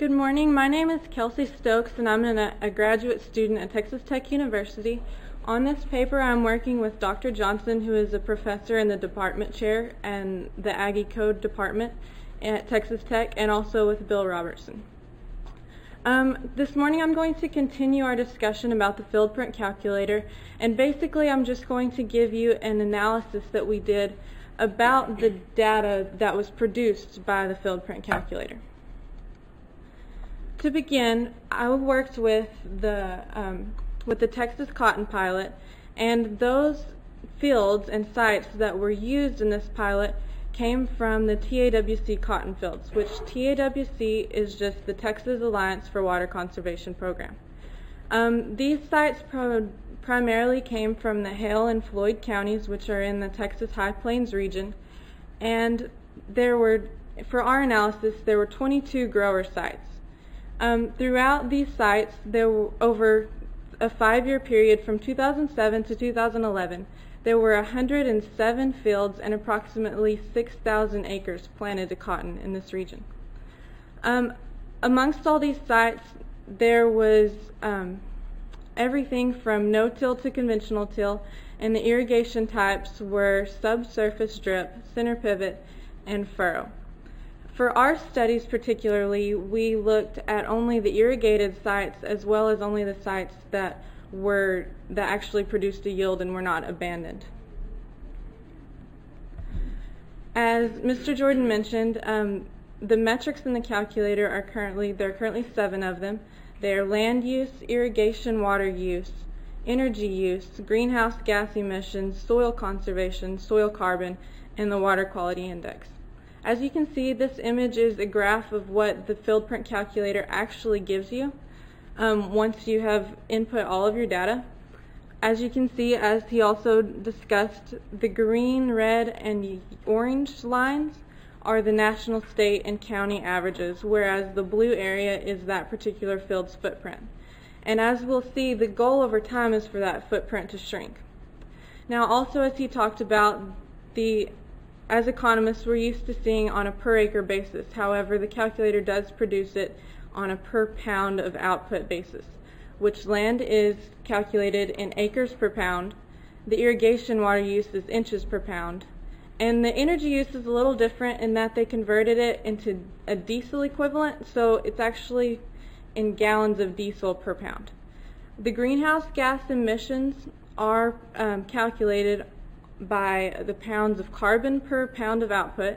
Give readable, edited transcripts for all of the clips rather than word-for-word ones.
Good morning. My name is Kelsey Stokes, and I'm a graduate student at Texas Tech University. On this paper, I'm working with Dr. Johnson, who is a professor in the department chair and the Aggie Code department at Texas Tech, and also with Bill Robertson. This morning, I'm going to continue our discussion about the field print calculator, and basically, I'm just going to give you an analysis that we did about the data that was produced by the field print calculator. To begin, I worked with the Texas Cotton Pilot, and those fields and sites that were used in this pilot came from the TAWC cotton fields, which TAWC is just the Texas Alliance for Water Conservation Program. These sites primarily came from the Hale and Floyd counties, which are in the Texas High Plains region, and for our analysis, there were 22 grower sites. Throughout these sites, there were over a 5-year period from 2007 to 2011, there were 107 fields and approximately 6,000 acres planted to cotton in this region. Amongst all these sites, there was everything from no-till to conventional till, and the irrigation types were subsurface drip, center pivot, and furrow. For our studies particularly, we looked at only the irrigated sites as well as only the sites that actually produced a yield and were not abandoned. As Mr. Jordan mentioned, the metrics in the calculator there are currently 7 of them. They are land use, irrigation water use, energy use, greenhouse gas emissions, soil conservation, soil carbon, and the water quality index. As you can see, this image is a graph of what the field print calculator actually gives you once you have input all of your data. As you can see, as he also discussed, the green, red, and orange lines are the national, state, and county averages, whereas the blue area is that particular field's footprint. And as we'll see, the goal over time is for that footprint to shrink. Now, also as he talked about, as economists, we're used to seeing on a per acre basis. However, the calculator does produce it on a per pound of output basis, which land is calculated in acres per pound, the irrigation water use is inches per pound, and the energy use is a little different in that they converted it into a diesel equivalent, so it's actually in gallons of diesel per pound. The greenhouse gas emissions are calculated by the pounds of carbon per pound of output,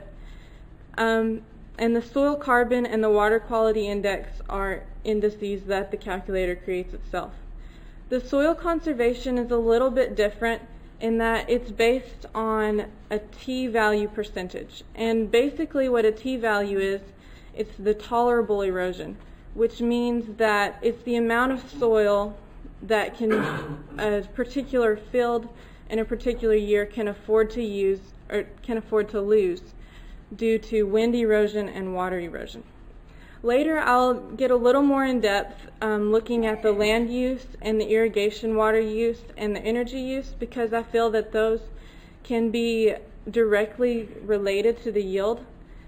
and the soil carbon and the water quality index are indices that the calculator creates itself. The soil conservation is a little bit different in that it's based on a t-value percentage, and basically what a t-value is, it's the tolerable erosion, which means that it's the amount of soil that a particular field in a particular year can afford to use or can afford to lose due to wind erosion and water erosion. Later, I'll get a little more in depth looking at the land use and the irrigation water use and the energy use, because I feel that those can be directly related to the yield.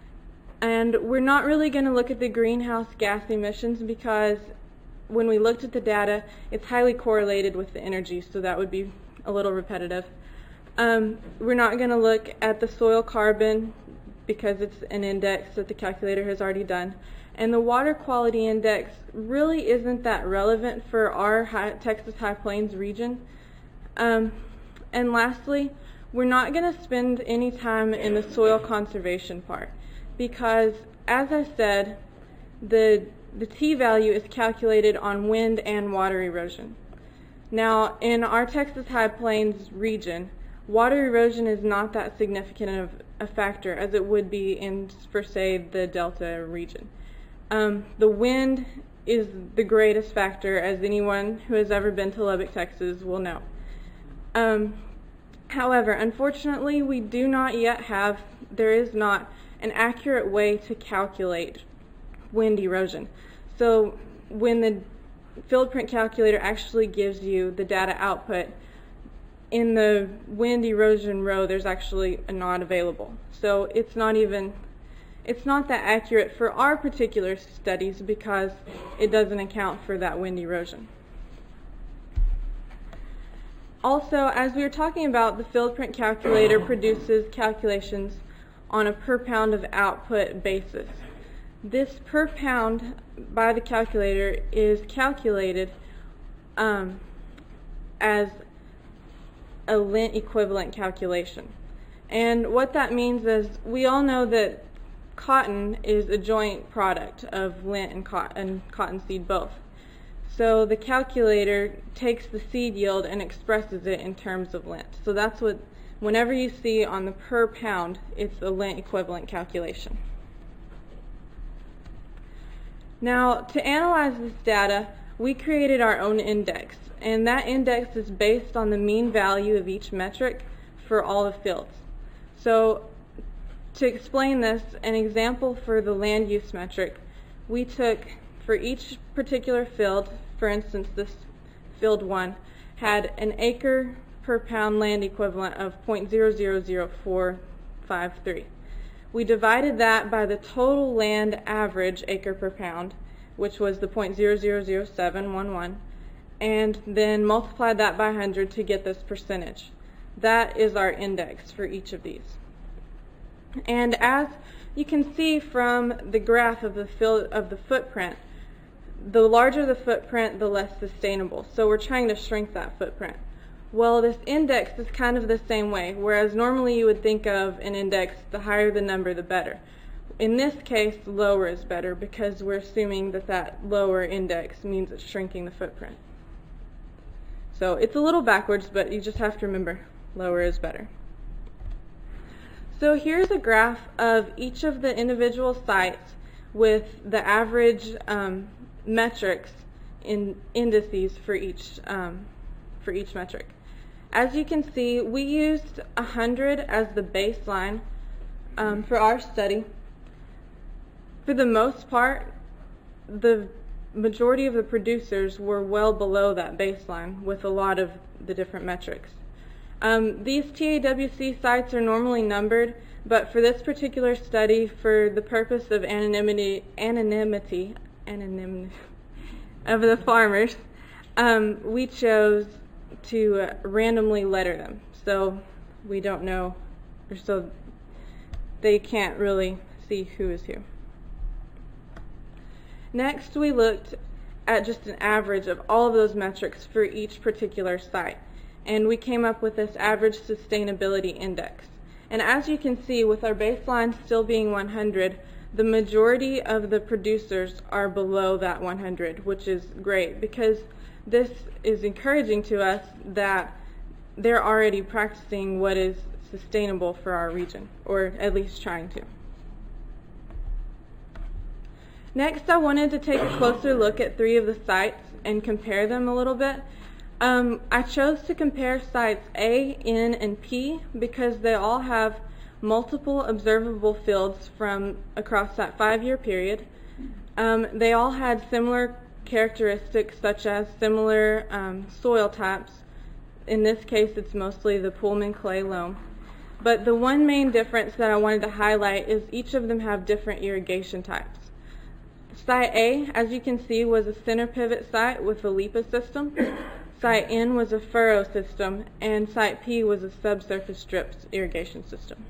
And we're not really going to look at the greenhouse gas emissions because when we looked at the data, it's highly correlated with the energy, so that would be a little repetitive. We're not going to look at the soil carbon because it's an index that the calculator has already done. And the water quality index really isn't that relevant for our Texas High Plains region. And lastly, we're not going to spend any time in the soil conservation part because, as I said, the t-value is calculated on wind and water erosion. Now, in our Texas High Plains region, water erosion is not that significant of a factor as it would be in, for say, the Delta region. The wind is the greatest factor, as anyone who has ever been to Lubbock, Texas will know. However, unfortunately, there is not an accurate way to calculate wind erosion. So when the field print calculator actually gives you the data output, in the wind erosion row there's actually a not available. So it's it's not that accurate for our particular studies because it doesn't account for that wind erosion. Also, as we were talking about, the FieldPrint calculator produces calculations on a per pound of output basis. This per pound by the calculator is calculated as a lint equivalent calculation. And what that means is we all know that cotton is a joint product of lint and cottonseed both. So the calculator takes the seed yield and expresses it in terms of lint. So that's what, whenever you see on the per pound, it's a lint equivalent calculation. Now, to analyze this data, we created our own index, and that index is based on the mean value of each metric for all the fields. So, to explain this, an example for the land use metric, we took for each particular field, for instance this field 1, had an acre per pound land equivalent of 0.000453. We divided that by the total land average acre per pound, which was the 0.000711, and then multiplied that by 100 to get this percentage. That is our index for each of these. And as you can see from the graph of the footprint, the larger the footprint, the less sustainable. So we're trying to shrink that footprint. Well, this index is kind of the same way, whereas normally you would think of an index, the higher the number, the better. In this case, lower is better because we're assuming that that lower index means it's shrinking the footprint. So it's a little backwards, but you just have to remember, lower is better. So here's a graph of each of the individual sites with the average metrics in indices for each metric. As you can see, we used 100 as the baseline for our study. For the most part, the majority of the producers were well below that baseline with a lot of the different metrics. These TAWC sites are normally numbered, but for this particular study, for the purpose of anonymity of the farmers, we chose to randomly letter them, so we don't know, or so they can't really see who is who. Next, we looked at just an average of all of those metrics for each particular site, and we came up with this average sustainability index. And as you can see, with our baseline still being 100, the majority of the producers are below that 100, which is great because this is encouraging to us that they're already practicing what is sustainable for our region, or at least trying to. Next, I wanted to take a closer look at 3 of the sites and compare them a little bit. I chose to compare sites A, N, and P because they all have multiple observable fields from across that 5-year period. They all had similar characteristics such as similar soil types. In this case, it's mostly the Pullman clay loam. But the one main difference that I wanted to highlight is each of them have different irrigation types. Site A, as you can see, was a center pivot site with a LIPA system. Site N was a furrow system, and Site P was a subsurface drip irrigation system.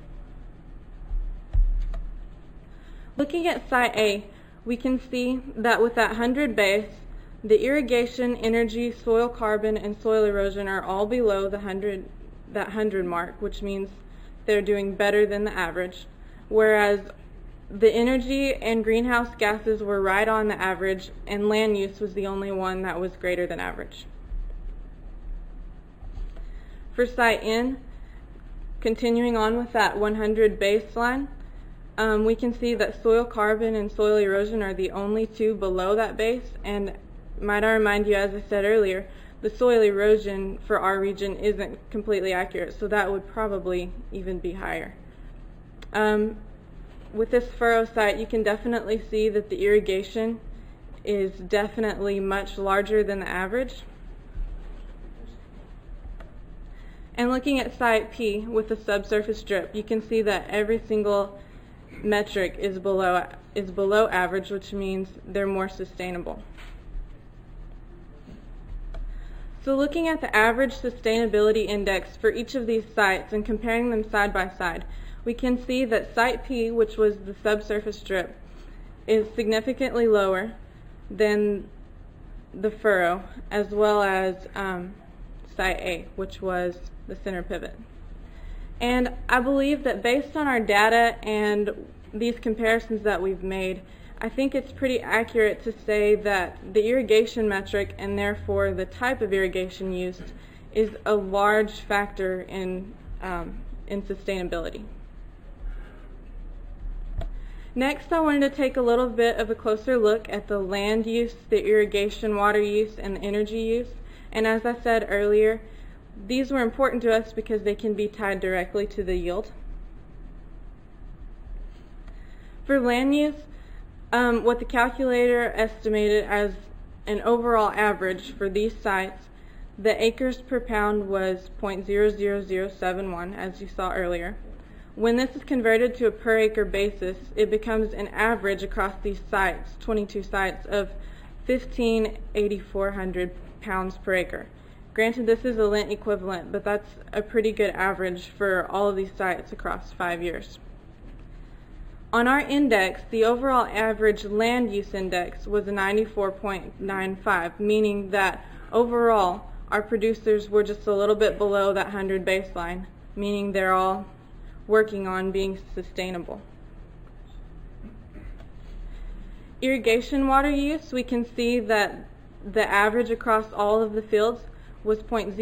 Looking at Site A, we can see that with that 100 base, the irrigation, energy, soil carbon, and soil erosion are all below that 100 mark, which means they're doing better than the average, whereas the energy and greenhouse gases were right on the average, and land use was the only one that was greater than average. For Site N, continuing on with that 100 baseline, we can see that soil carbon and soil erosion are the only 2 below that base, and might I remind you, as I said earlier, the soil erosion for our region isn't completely accurate, so that would probably even be higher. With this furrow site, you can definitely see that the irrigation is definitely much larger than the average. And looking at Site P with the subsurface drip, you can see that every single metric is below average, which means they're more sustainable. So looking at the average sustainability index for each of these sites and comparing them side by side, we can see that Site P, which was the subsurface strip, is significantly lower than the furrow, as well as Site A, which was the center pivot. And I believe that based on our data and these comparisons that we've made, I think it's pretty accurate to say that the irrigation metric, and therefore the type of irrigation used, is a large factor in sustainability. Next, I wanted to take a little bit of a closer look at the land use, the irrigation water use, and the energy use. And as I said earlier, these were important to us because they can be tied directly to the yield. For land use, what the calculator estimated as an overall average for these sites, the acres per pound was 0.00071, as you saw earlier. When this is converted to a per acre basis, it becomes an average across these sites, 22 sites, of 1,884 pounds per acre. Granted, this is a Lent equivalent, but that's a pretty good average for all of these sites across 5 years. On our index, the overall average land use index was a 94.95, meaning that overall our producers were just a little bit below that 100 baseline, meaning they're all working on being sustainable. Irrigation water use, we can see that the average across all of the fields was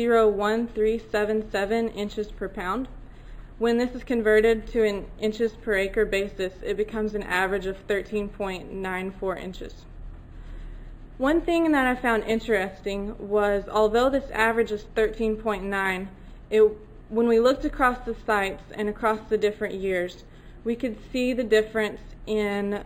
0.01377 inches per pound. When this is converted to an inches per acre basis, it becomes an average of 13.94 inches. One thing that I found interesting was, although this average is 13.9, when we looked across the sites and across the different years, we could see the difference in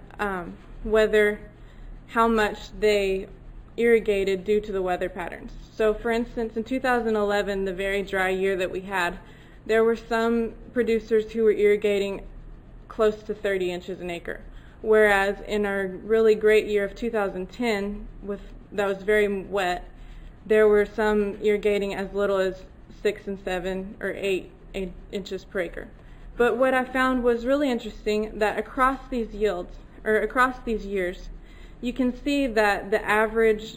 how much they irrigated due to the weather patterns. So for instance, in 2011, the very dry year that we had, there were some producers who were irrigating close to 30 inches an acre, whereas in our really great year of 2010, that was very wet, there were some irrigating as little as 6 and 7 or 8 inches per acre. But what I found was really interesting, that across these yields, or across these years, you can see that the average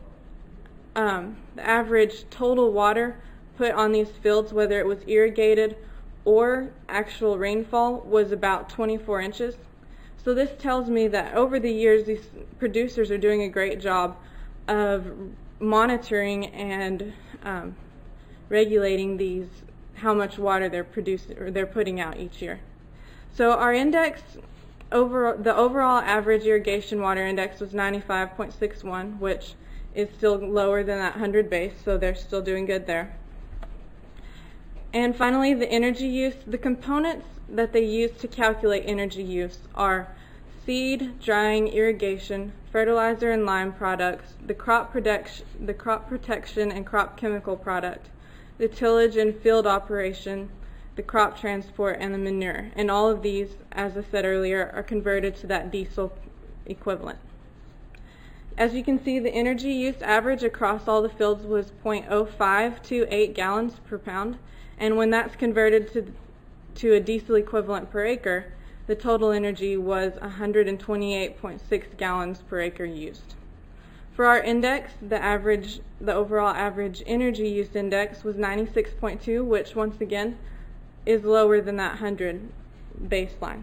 total water put on these fields, whether it was irrigated or actual rainfall, was about 24 inches. So this tells me that over the years, these producers are doing a great job of monitoring and regulating how much water they're producing or they're putting out each year. So our index, the overall average irrigation water index was 95.61, which is still lower than that 100 base, so they're still doing good there. And finally, the energy use. The components that they use to calculate energy use are seed, drying, irrigation, fertilizer and lime products, the crop protection and crop chemical product, the tillage and field operation, the crop transport, and the manure. And all of these, as I said earlier, are converted to that diesel equivalent. As you can see, the energy use average across all the fields was 0.0528 gallons per pound, and when that's converted to a diesel equivalent per acre, the total energy was 128.6 gallons per acre used. For our index, the overall average energy use index was 96.2, which once again is lower than that 100 baseline.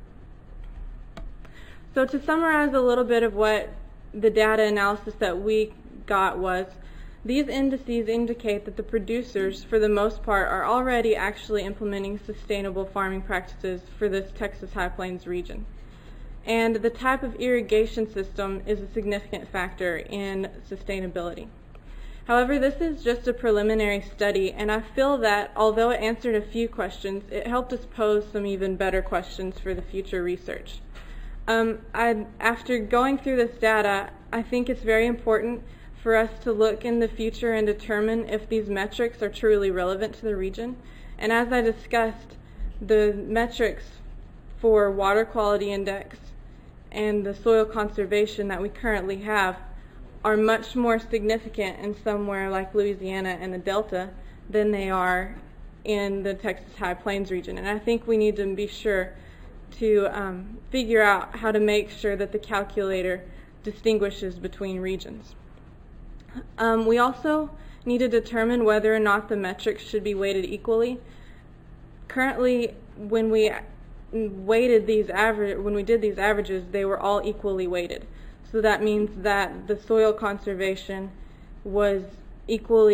So to summarize a little bit of what the data analysis that we got was, these indices indicate that the producers, for the most part, are already actually implementing sustainable farming practices for this Texas High Plains region. And the type of irrigation system is a significant factor in sustainability. However, this is just a preliminary study, and I feel that although it answered a few questions, it helped us pose some even better questions for the future research. After going through this data, I think it's very important for us to look in the future and determine if these metrics are truly relevant to the region. And as I discussed, the metrics for water quality index and the soil conservation that we currently have are much more significant in somewhere like Louisiana and the Delta than they are in the Texas High Plains region. And I think we need to be sure to figure out how to make sure that the calculator distinguishes between regions. We also need to determine whether or not the metrics should be weighted equally. Currently, when we did these averages, they were all equally weighted. So that means that the soil conservation was equal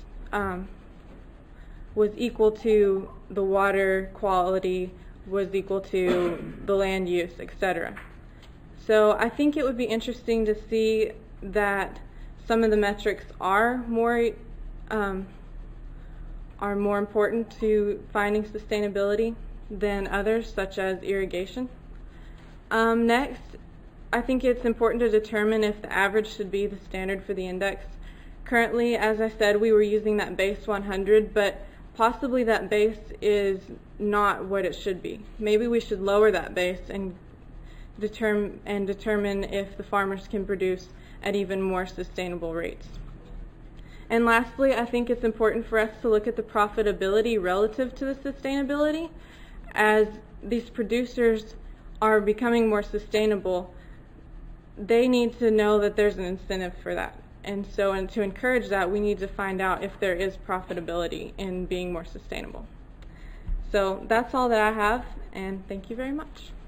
to the water quality, was equal to the land use, etc. So I think it would be interesting to see that some of the metrics are more important to finding sustainability than others, such as irrigation. Next, I think it's important to determine if the average should be the standard for the index. Currently, as I said, we were using that base 100, but possibly that base is not what it should be. Maybe we should lower that base and determine if the farmers can produce at even more sustainable rates. And lastly, I think it's important for us to look at the profitability relative to the sustainability. As these producers are becoming more sustainable, they need to know that there's an incentive for that. And to encourage that, we need to find out if there is profitability in being more sustainable. So that's all that I have, and thank you very much.